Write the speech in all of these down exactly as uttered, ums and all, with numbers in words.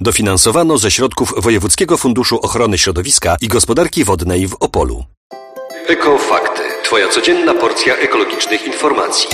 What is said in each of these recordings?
Dofinansowano ze środków Wojewódzkiego Funduszu Ochrony Środowiska i Gospodarki Wodnej w Opolu. Ekofakty. Twoja codzienna porcja ekologicznych informacji.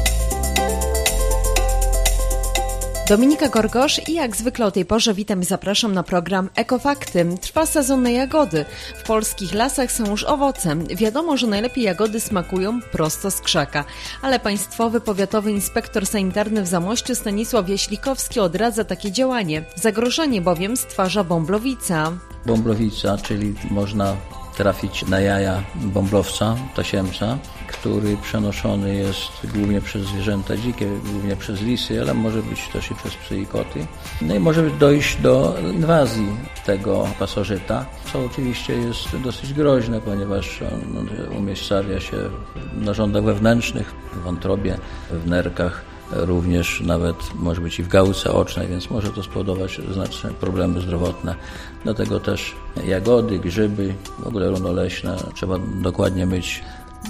Dominika Gorgosz i jak zwykle o tej porze witam i zapraszam na program Ekofakty. Trwa sezon na jagody. W polskich lasach są już owocem. Wiadomo, że najlepiej jagody smakują prosto z krzaka. Ale Państwowy Powiatowy Inspektor Sanitarny w Zamościu Stanisław Jaślikowski odradza takie działanie. Zagrożenie bowiem stwarza bąblowica. Bąblowica, czyli można trafić na jaja bąblowca, tasiemca, który przenoszony jest głównie przez zwierzęta dzikie, głównie przez lisy, ale może być też i przez psy i koty. No i może dojść do inwazji tego pasożyta, co oczywiście jest dosyć groźne, ponieważ on umiejscawia się w narządach wewnętrznych, w wątrobie, w nerkach, również nawet może być i w gałce ocznej, więc może to spowodować znaczne problemy zdrowotne. Dlatego też jagody, grzyby, w ogóle runoleśne trzeba dokładnie myć,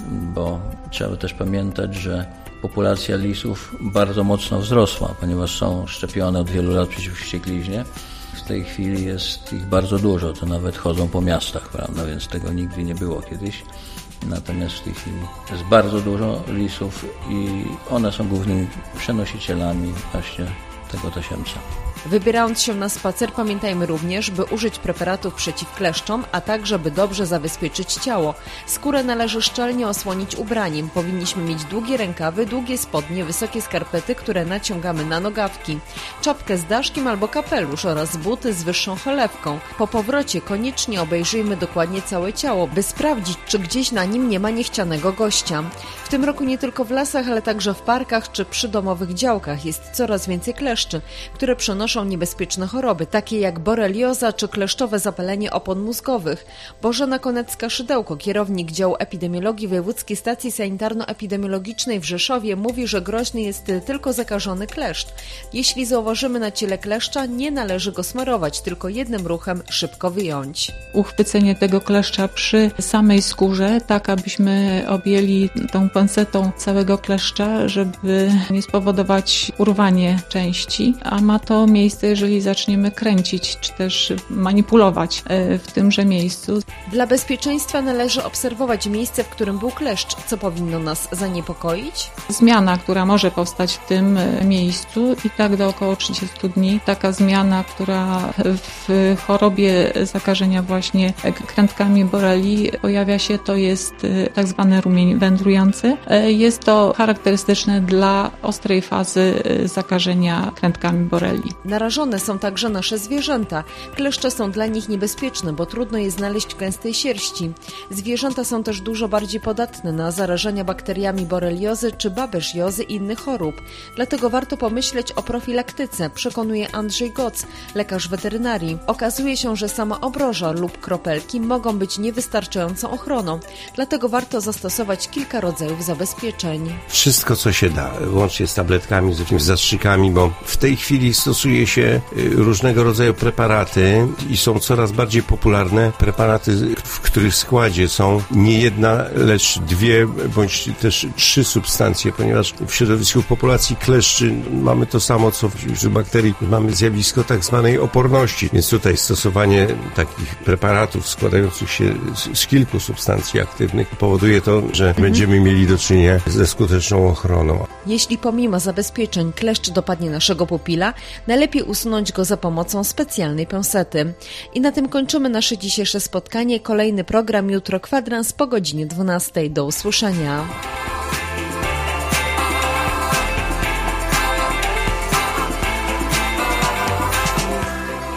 bo trzeba też pamiętać, że populacja lisów bardzo mocno wzrosła, ponieważ są szczepione od wielu lat przeciw wściekliźnie. W tej chwili jest ich bardzo dużo, to nawet chodzą po miastach, prawda, więc tego nigdy nie było kiedyś. Natomiast w tej chwili jest bardzo dużo lisów i one są głównymi przenosicielami właśnie tego tasiemca. Wybierając się na spacer, pamiętajmy również, by użyć preparatów przeciw kleszczom, a także by dobrze zabezpieczyć ciało. Skórę należy szczelnie osłonić ubraniem. Powinniśmy mieć długie rękawy, długie spodnie, wysokie skarpety, które naciągamy na nogawki, czapkę z daszkiem albo kapelusz oraz buty z wyższą cholewką. Po powrocie koniecznie obejrzyjmy dokładnie całe ciało, by sprawdzić, czy gdzieś na nim nie ma niechcianego gościa. W tym roku nie tylko w lasach, ale także w parkach czy przydomowych działkach jest coraz więcej kleszczy, które przenoszą niebezpieczne choroby, takie jak borelioza czy kleszczowe zapalenie opon mózgowych. Bożena Konecka-Szydełko, kierownik działu epidemiologii Wojewódzkiej Stacji Sanitarno-Epidemiologicznej w Rzeszowie, mówi, że groźny jest tylko zakażony kleszcz. Jeśli zauważymy na ciele kleszcza, nie należy go smarować, tylko jednym ruchem szybko wyjąć. Uchwycenie tego kleszcza przy samej skórze, tak abyśmy objęli tą pansetą całego kleszcza, żeby nie spowodować urwanie części, a ma to miejsce, jeżeli zaczniemy kręcić, czy też manipulować w tymże miejscu. Dla bezpieczeństwa należy obserwować miejsce, w którym był kleszcz. Co powinno nas zaniepokoić? Zmiana, która może powstać w tym miejscu i tak do około trzydziestu dni. Taka zmiana, która w chorobie zakażenia właśnie krętkami borelii pojawia się, to jest tak zwany rumień wędrujący. Jest to charakterystyczne dla ostrej fazy zakażenia krętkami borelii. Narażone są także nasze zwierzęta. Kleszcze są dla nich niebezpieczne, bo trudno je znaleźć w gęstej sierści. Zwierzęta są też dużo bardziej podatne na zarażenia bakteriami boreliozy czy babeziozy i innych chorób. Dlatego warto pomyśleć o profilaktyce, przekonuje Andrzej Goc, lekarz weterynarii. Okazuje się, że sama obroża lub kropelki mogą być niewystarczającą ochroną. Dlatego warto zastosować kilka rodzajów zabezpieczeń. Wszystko, co się da, łącznie z tabletkami, z jakimiś zastrzykami, bo w tej chwili stosuje się różnego rodzaju preparaty i są coraz bardziej popularne preparaty, w których składzie są nie jedna, lecz dwie bądź też trzy substancje, ponieważ w środowisku populacji kleszczy mamy to samo, co wśród bakterii. Mamy zjawisko tak zwanej oporności, więc tutaj stosowanie takich preparatów składających się z, z kilku substancji aktywnych powoduje to, że mhm. będziemy mieli do czynienia ze skuteczną ochroną. Jeśli pomimo zabezpieczeń kleszcz dopadnie naszego pupila, najlepiej usunąć go za pomocą specjalnej pensety. I na tym kończymy nasze dzisiejsze spotkanie. Kolejny program jutro kwadrans po godzinie dwunastej. Do usłyszenia.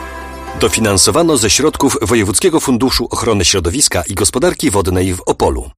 Dofinansowano ze środków Wojewódzkiego Funduszu Ochrony Środowiska i Gospodarki Wodnej w Opolu.